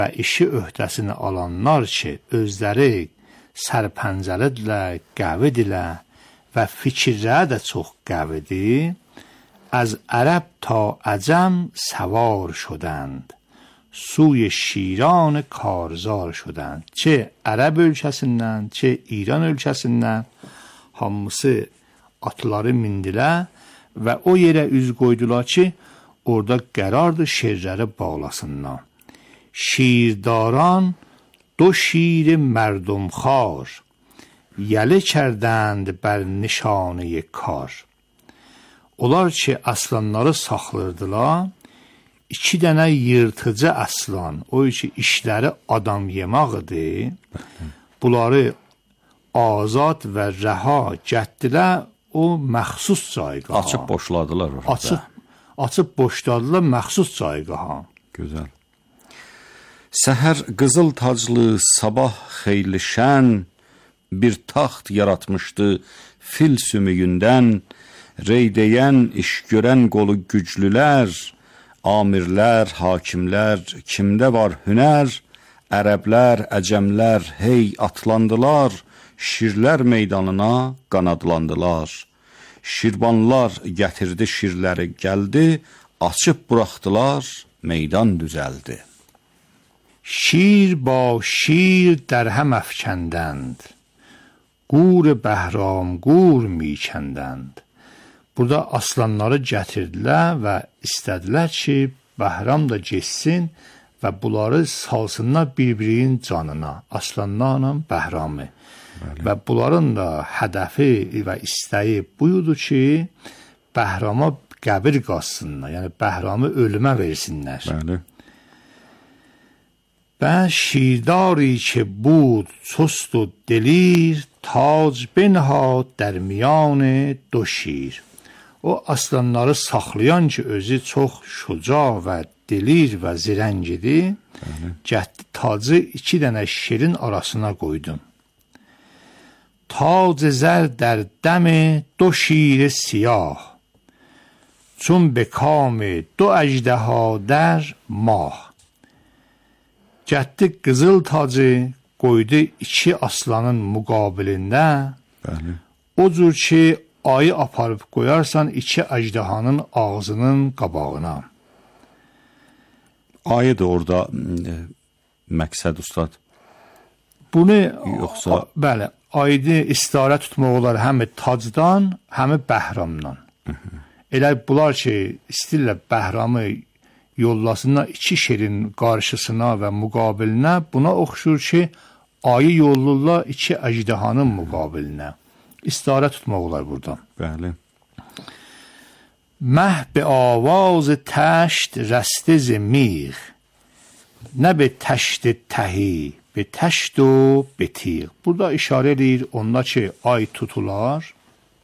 və işi öhdəsini alanlar ki, özləri sərpəncəlidirlər, qəvidirlər və fikirləri də çox qəvidir, از عرب تا عجم سوار شدند سوی شیران کارزار şudand. Çe Ərəb ölkəsindən, çe İran ölkəsindən hamısı atları mindilər və o yerə üz qoydular ki, orada qərardır şirləri bağlasınlar. شیرداران دو شیر مردم خوار یله کردند بر نشانه کار. Onlar ki, aslanları saxlırdılar, 2 dənə yırtıcı aslan, o ki, işləri adam yemək idi, bunları azad və rəha gətdilər o məxsus cayqaha. Açıb boşladılar orada. Açıb boşladılar məxsus cayqaha. Gözəl. Səhər qızıl taclı, sabah xeyli şən, bir taxt yaratmışdı fil sümüyündən, reydəyən, iş görən qolu güclülər, amirlər, hakimlər, kimdə var hünər, ərəblər, əcəmlər, hey atlandılar, şirlər meydanına qanadlandılar. Şirbanlar gətirdi şirləri gəldi, açıb buraxdılar, meydan düzəldi. شیر با شیر در هم افکندند گور بهرام گور میکندند. Burada aslanları gətirdilər və istədilər ki, Bəhram da getsin və bunları salsınlar bir-birinin canına, aslanlarla Bəhramı. Və bunların da hədəfi və istəyi buydu ki, Bəhrama qəbir qazsınlar, yəni Bəhramı ölümə versinlər. Bəli. و شیرداری که بود چست و دلیر تاج بنهاد در میان دو شیر. O aslanları saxlayan ki, özü çox şuca və dilir və zirəng idi, gətdi tacı 2 dənə şirin arasına qoydum. تاج زر در دم دو شیر سیاه چون به کام دو اژدها در ماه. Gətdi qızıl tacı qoydu 2 aslanın müqabilində. Bəli. O cür ki, ayı aparıb qoyarsan 2 əjdahanın ağzının qabağına. Ayı da orada məqsəd ustad. Bunu yoxsa bəli, ayını istarə tutmaq olar həm tacdan, həm Bəhramdan. Elə bunlar ki, istəyirlər Bəhramı yollasınlar 2 şirin qarşısına və müqabilinə, buna oxşur ki, ayı yollurlar 2 əjdahanın müqabilinə. İstarə tutmaq olar buradan. Bəli. مه به آواز تشت رسته ز میغ نه به تشت تهی به تشت و به تیغ. Burada işarə edir onda ki, ay tutular.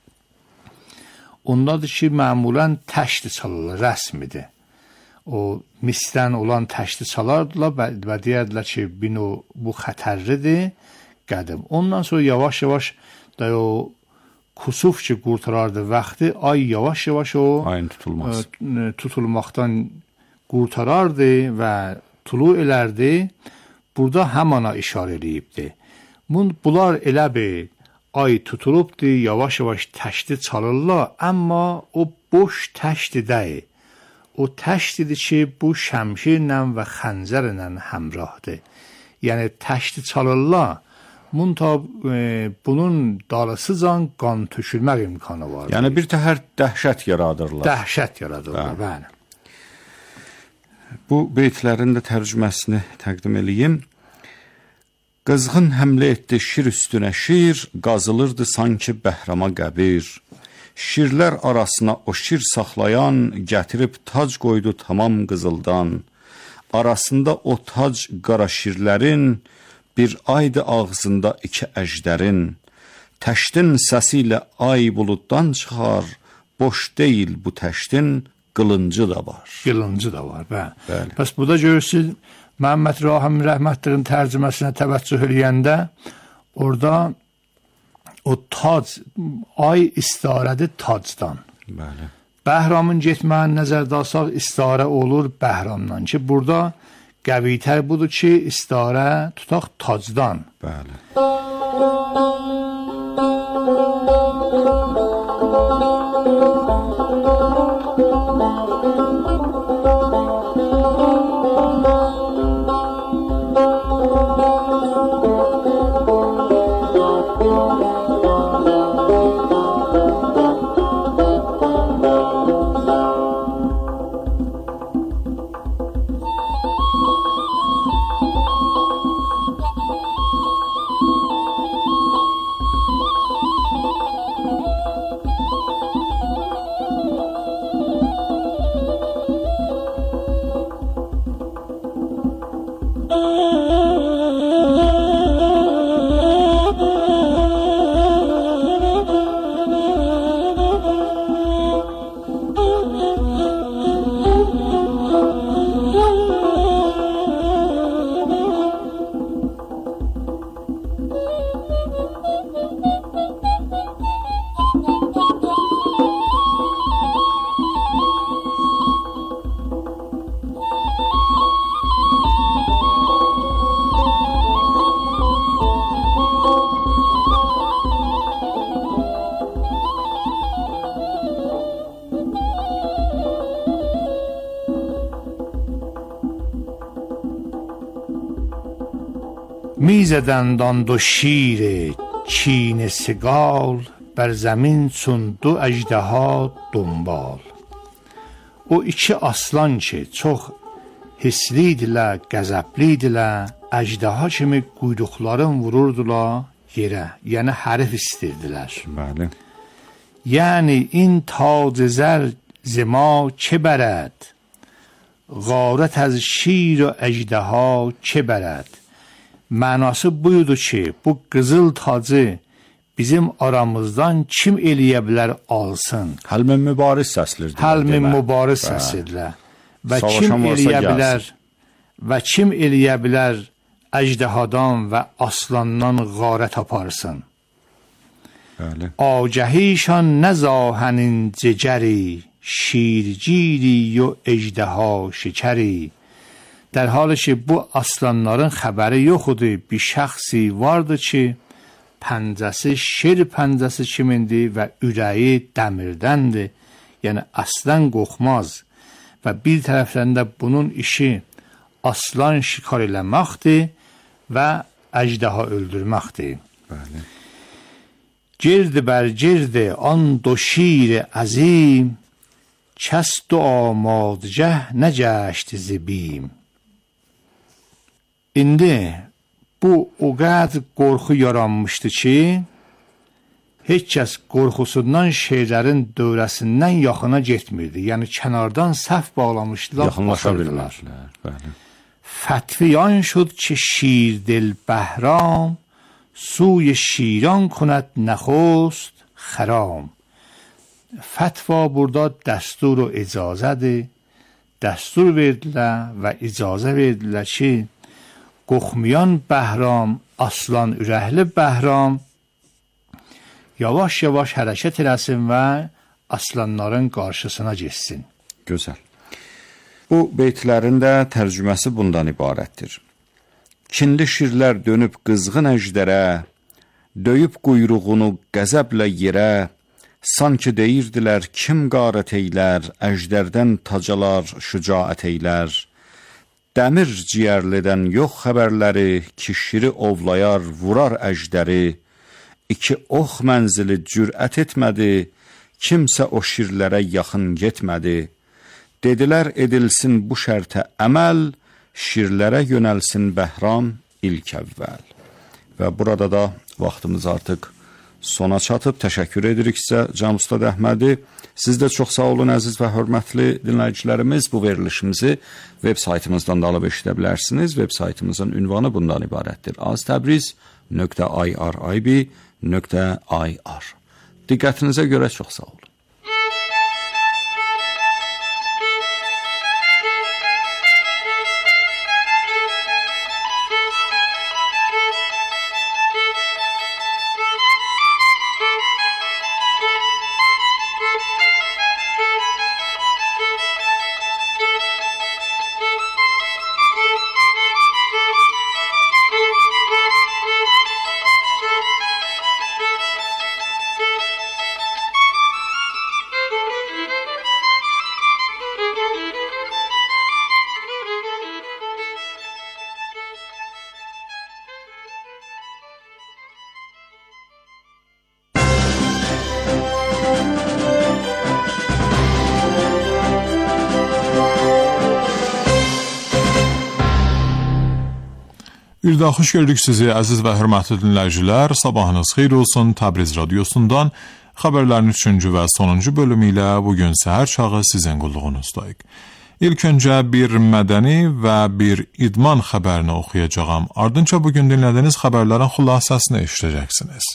Ondadır ki, məmulən təşti çalırlar, rəsmidir. O misdən olan təşti çalardılar və deyərdilər ki, bu xətərlidir, qədim. Ondan sonra yavaş-yavaş da o kusuf ki, qurtarardı vaxtı, ay yavaş-yavaş o tutulmaqdan qurtarardı və tulu elərdi. Burada həmana işarə edibdi. Bunlar elə bir ay tutulubdu, yavaş-yavaş təşti çalırlar, amma o boş təşti deyil. O təştidir ki, bu şəmşirlə və xəncərlə həmrahdır. Yəni təşti çalırlar, bunun darısıcan qan tökülmək imkanı var. Yəni bir təhər dəhşət yaradırlar. Dəhşət yaradırlar, bəli. Bu beytlərin də tərcüməsini təqdim eləyim. Qızğın həmlə etdi şir üstünə şir, qazılırdı sanki Bəhrama qəbir. Şirlər arasına o şir saxlayan, gətirib tac qoydu tamam qızıldan. Arasında o tac qara şirlərin, bir aydı ağzında 2 əjdərin. Təştin səsi ilə ay buluddan çıxar, boş deyil bu təştin, qılıncı da var. Qılıncı da var, bəli. Bəs burada görürsünüz, Məhəmməd Rahim Rəhmətlirin tərcüməsinə təvəccüh eləyəndə, orada o tac, ay istarədir tacdan. Bəli. Bəhramın getməyini nəzərdə alsaq, istarə olur Bəhramdan ki, burada Qəvitər budur ki, istarə tutaq tacdan. Bəli. میزدند دو شیر چین سگال بر زمین چون دو اژدها دنبال. O iki aslan ki, çox hisliydilər, qəzəbliydilər, əjdaha kimi quyruqların vururdular yerə, yəni hərif istəyirdilər. Bəli. Yəni in tac zər zima çə bərəd, غارت از şir و əjdaha çə bərəd. Mənası buydu ki, bu qızıl tacı bizim aramızdan kim eləyə bilər alsın? Həlmin mübariz səslirdir. Həlmin mübariz səslirlər. Və kim eləyə bilər? Və kim eləyə bilər əjdahadan və aslandan qarət aparsın? Bəli. Agəhişan nəzahənin cegəri, şirgiri و əjdaha şəkəri. در حالی که bu aslanların xəbəri yox idi, bir şəxsi vardı ki, pəncəsi şir pəncəsi kimindir və ürəyi dəmirdəndir. Yəni aslan qorxmaz və bir tərəfdən də bunun işi aslan şikar eləməkdir və əjdaha öldürməkdir. Bəli. Girdi bər girdi an do şir əzim, kəst و آمادگه نگشت ز بیم. İndi bu o qədər qorxu yaranmışdı ki, heç kəs qorxusundan şeylərin dövrəsindən yaxına getmirdi. Yəni kənardan səhv bağlamışdılar, yaxınlaşa bilirlər. Bəli. فتویان شد که شیردل بهرام سوی شیران کند نخست خرام. فتوا burada dəstur و icazədir. Dəstur verdilər və icazə verdilər ki, qorxmayan Bəhram, aslan ürəkli Bəhram yavaş-yavaş hərəkət eləsin və aslanların qarşısına geçsin. Gözəl. Bu beytlərin də tərcüməsi bundan ibarətdir. Kinli şirlər dönüb qızğın əjdərə, döyüb quyruğunu qəzəblə yerə, sanki deyirdilər kim qarət eylər, əjdərdən tacalar şücaət eylər. Dəmir ciyərlidən yox xəbərləri, ki şiri ovlayar, vurar əjdəri. İki ox mənzili cürət etmədi, kimsə o şirlərə yaxın getmədi. Dedilər edilsin bu şərtə əməl, şirlərə yönəlsin Bəhram ilk əvvəl. Və burada da vaxtımız artıq sona çatıb. Təşəkkür edirik sizə Can Ustad Əhmədi. Siz də çox sağ olun əziz və hörmətli dinləyicilərimiz. Bu verilişimizi web saytımızdan da alıb eşidə bilərsiniz. Web saytımızın ünvanı bundan ibarətdir: aztabriz.irib.ir. Diqqətinizə görə çox sağ olun. Bir daha xoş gördük sizi əziz və hörmətli dinləyicilər. Sabahınız xeyir olsun. Təbriz radiosundan xəbərlərin 3-cü və sonuncu bölümü ilə bugün səhər çağı sizin qulluğunuzdayıq. İlk öncə bir mədəni və bir idman xəbərini oxuyacağam. Ardınca bugün dinlədiyiniz xəbərlərin xülasəsini eşidəcəksiniz.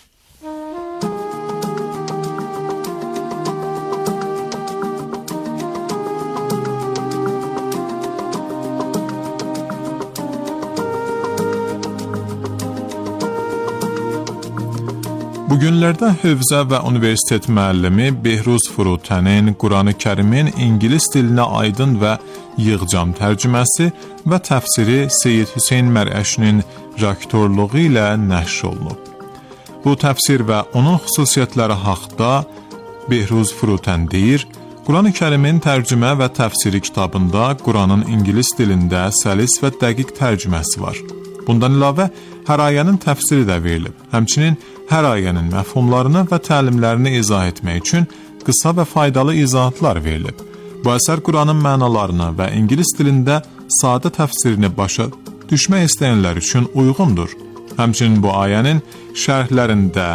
Bugünlərdə hövzə və universitet müəllimi Behruz Furutənin Quran-ı Kərimin ingilis dilinə aydın və yığcam tərcüməsi və təfsiri Seyyid Hüseyn Mərəşinin rektorluğu ilə nəşr olunub. Bu təfsir və onun xüsusiyyətləri haqqında Behruz Furutən deyir, Quran-ı Kərimin tərcümə və təfsiri kitabında Quranın ingilis dilində səlis və dəqiq tərcüməsi var. Bundan əlavə, hər ayənin təfsiri də verilib. Həmçinin hər ayənin məfhumlarını və təlimlərini izah etmək üçün qısa və faydalı izahatlar verilib. Bu əsər Quranın mənalarını və ingilis dilində sadə təfsirini başa düşmək istəyənlər üçün uyğundur. Həmçinin bu ayənin şərhlərində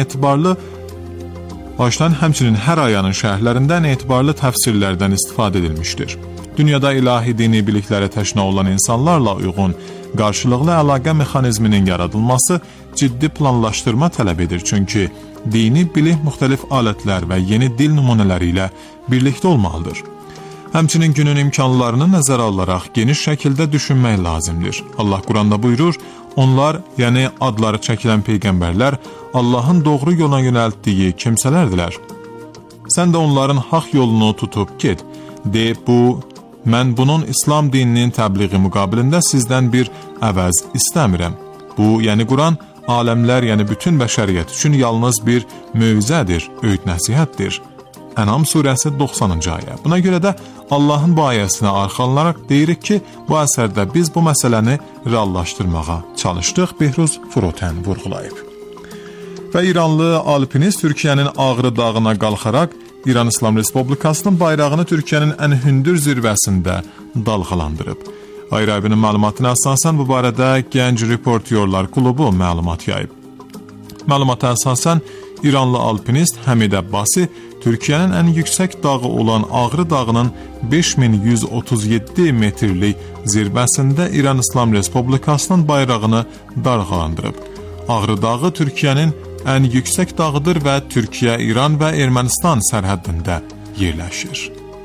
həmçinin hər ayənin şərhlərində etibarlı təfsirlərdən istifadə edilmişdir. Dünyada ilahi dini biliklərə təşna olan insanlarla uyğun qarşılıqlı əlaqə mexanizminin yaradılması ciddi planlaşdırma tələb edir, çünki dini bilik müxtəlif alətlər və yeni dil nümunələri ilə birlikdə olmalıdır. Həmçinin günün imkanlarını nəzərə alaraq geniş şəkildə düşünmək lazımdır. Allah Quranda buyurur, onlar, yəni adları çəkilən peyğəmbərlər, Allahın doğru yola yönəltdiyi kimsələrdirlər. Sən də onların haqq yolunu tutub get. Mən bunun İslam dininin təbliği müqabilində sizdən bir əvəz istəmirəm. Bu, yəni Quran, aləmlər, yəni bütün bəşəriyyət üçün yalnız bir mövzədir, öğüt nəsihətdir. Ənam surəsi 90-cı ayə. Buna görə də Allahın bu ayəsinə arxalanaraq deyirik ki, bu əsərdə biz bu məsələni reallaşdırmağa çalışdıq, Behruz Furutən vurğulayıb. Və İranlı alpinist Türkiyənin Ağrı dağına qalxaraq İran İslam Respublikasının bayrağını Türkiyənin ən hündür zirvəsində dalğalandırıb. Ayrı-ayrının məlumatına əsasən bu barədə Gənc Reportyorlar Klubu məlumat yayıb. Məlumata əsasən İranlı alpinist Həmid Əbbasi Türkiyənin ən yüksək dağı olan Ağrı dağının 5137 metrlik zirvəsində İran İslam Respublikasının bayrağını dalğalandırıb. Ağrı dağı Türkiyənin ən yüksək dağıdır və Türkiyə, İran və Ermənistan sərhəddində yerləşir.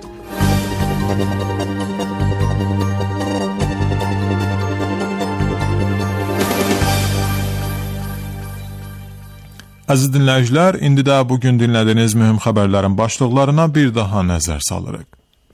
Əziz dinləyicilər, indi də bugün dinlədiyiniz mühüm xəbərlərin başlıqlarına bir daha nəzər salırıq.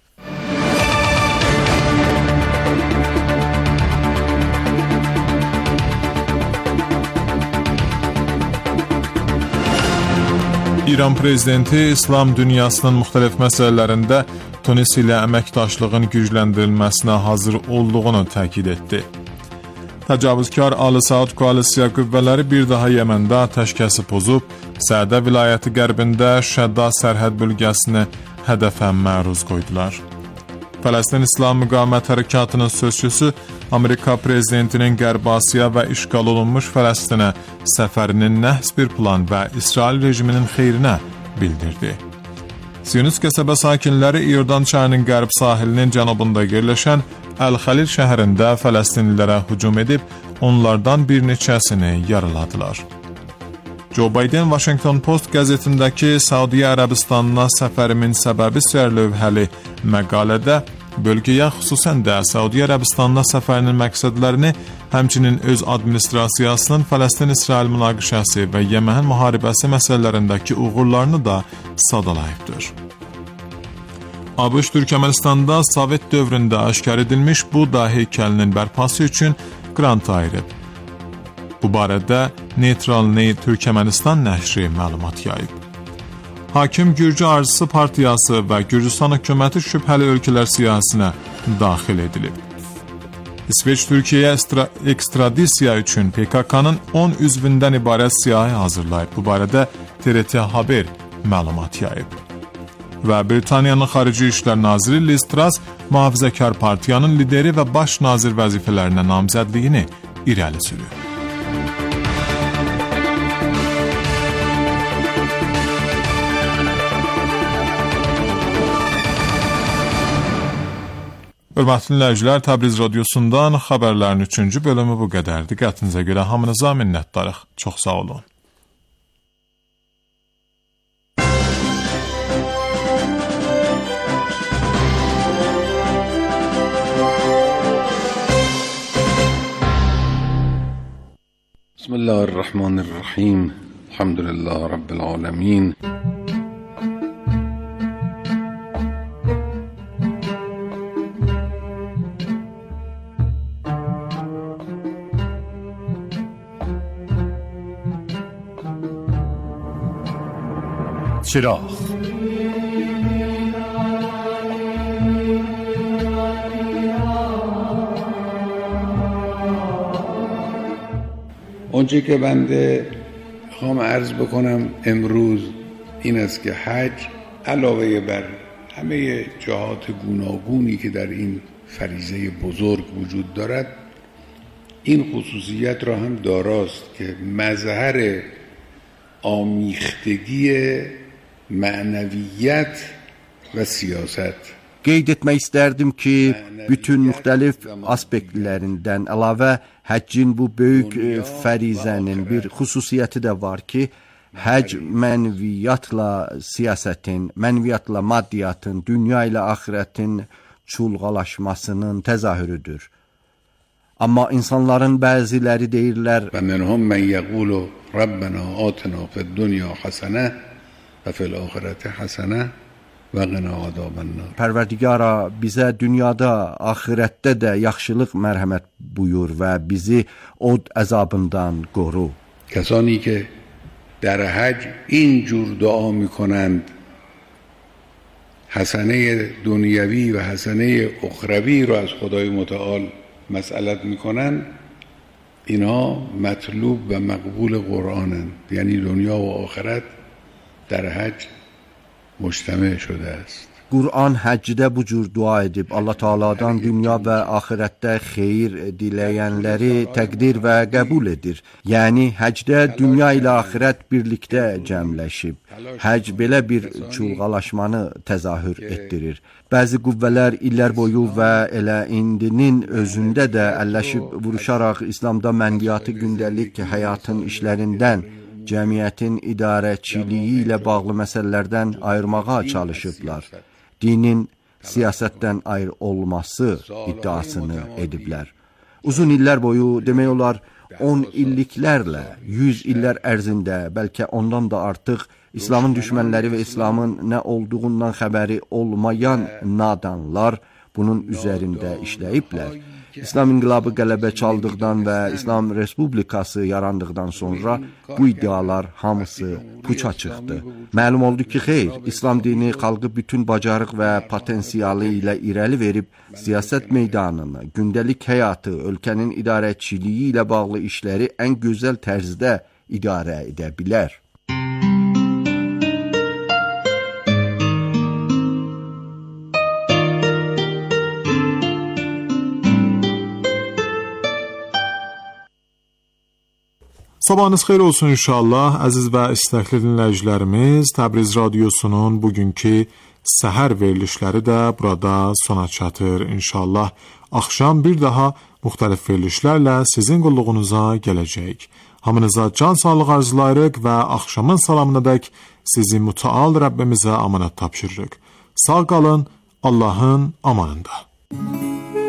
İran prezidenti İslam dünyasının müxtəlif məsələlərində Tunis ilə əməkdaşlığın gücləndirilməsinə hazır olduğunu təkid etdi. Təcavüzkar Ali Saud koalisiya qüvvələri bir daha Yəməndə atəşkəsi pozub, Sədə vilayəti qərbində Şədda sərhəd bölgəsini hədəfə məruz qoydular. Fələstin İslam Müqavimət Hərəkatının sözçüsü Amerika prezidentinin Qərb Asiya və işğal olunmuş Fələstinə səfərinin nəhs bir plan və İsrail rejiminin xeyrinə bildirdi. Siyonist qəsəbə sakinləri İordan çayının qərb sahilinin cənubunda yerləşən Əl-Xəlil şəhərində Fələstinlilərə hücum edib, onlardan bir neçəsini yaraladılar. Joe Biden Washington Post qəzetindəki Saudiya Ərəbistanına səfərimin səbəbi sərlövhəli məqalədə bölgəyə xüsusən də Saudiya Ərəbistanına səfərinin məqsədlərini, həmçinin öz administrasiyasının Fələstin-İsrail münaqişəsi və Yəmən müharibəsi məsələlərindəki uğurlarını da sadalayıbdır. ABŞ Türkmənistanda Sovet dövründə aşkar edilmiş Buda heykəlinin bərpası üçün qrant ayırıb. Bu barədə Neutral Türkmənistan nəşri məlumat yayıb. Hakim Gürcü Arzusu Partiyası və Gürcüstan hökuməti şübhəli ölkələr siyahısına daxil edilib. İsveç Türkiyəyə ekstradisiya üçün PKK-nın 10 üzvündən ibarət siyahı hazırlayıb. Bu barədə TRT Haber məlumat yayıb. Və Britaniyanın Xarici İşlər Naziri Liz Truss mühafizəkar partiyanın lideri və baş nazir vəzifələrinə namzədliyini irəli sürür. Hörmətli dinləyicilər, Təbriz radiosundan xəbərlərin 3-cü bölümü bu qədərdir. Diqqətinizə görə hamınıza minnətdarıq. Çox sağ olun. Bismillahirrahmanirrahim. Elhamdülillahi Rabbil alemin. چراغ آنچه که بنده میخوام عرض بکنم امروز این است که حج علاوه بر همه جهات گوناگونی که در این فریضه بزرگ وجود دارد، این خصوصیت را هم داراست که مظهر آمیختگی mənəviyyət və siyasət. Qeyd etmək istərdim ki, bütün müxtəlif aspektlərindən əlavə həccin bu böyük fərizənin bir xüsusiyyəti də var ki, həcc mənəviyyatla siyasətin, mənəviyyatla maddiyyatın, dünya ilə axirətin çulğalaşmasının təzahürüdür. Amma insanların bəziləri deyirlər: "Və minhum men yaqulu Rabbana atina fid-dunya hasanah və fil-axirati hasanah və qina azabannar." Pərverdigara, bizə dünyada, axirətdə də yaxşılıq mərhəmət buyur və bizi od əzabından qoru. کسانی که در حج این جور دعا میکنند، حسنه دنیوی و حسنه اخروی رو از خدای متعال مسئلت میکنند، اینا مطلوب و مقبول قرآنند. یعنی دنیا و آخرت در حج مجتمع شده است. Qur'an həccdə bu cür dua edib Allah Taala'dan dünya və axirətdə xeyir diləyənləri təqdir və qəbul edir. Yəni həccdə dünya ilə axirət birlikdə cəmləşib. Həcc belə bir çulğalaşmanı təzahür etdirir. Bəzi qüvvələr illər boyu və elə indinin özündə də əlləşib vuruşaraq İslamda mənviyyatı gündəlik həyatın işlərindən, cəmiyyətin idarəçiliyi ilə bağlı məsələlərdən ayırmağa çalışıblar. Dinin siyasətdən ayrı olması iddiasını ediblər. Uzun illər boyu, demək olar 10 illiklərlə, 100 illər ərzində, bəlkə ondan da artıq İslamın düşmənləri və İslamın nə olduğundan xəbəri olmayan nadanlar bunun üzərində işləyiblər. İslam inqilabı qələbə çaldıqdan və İslam Respublikası yarandıqdan sonra bu iddialar hamısı puça çıxdı. Məlum oldu ki, xeyr, İslam dini xalqı bütün bacarıq və potensialı ilə irəli verib, siyasət meydanını, gündəlik həyatı, ölkənin idarəçiliyi ilə bağlı işləri ən gözəl tərzdə idarə edə bilər. Sabahınız xeyir olsun inşallah. Əziz və istəkli dinləyicilərimiz, Təbriz radiosunun bugünkü səhər verilişləri də burada sona çatır. İnşallah axşam bir daha müxtəlif verilişlərlə sizin qulluğunuza gələcək. Hamınıza can sağlığı arzulayırıq və axşamın salamınadək sizi mütəal Rəbbimizə amanət tapşırırıq. Sağ qalın, Allahın amanında.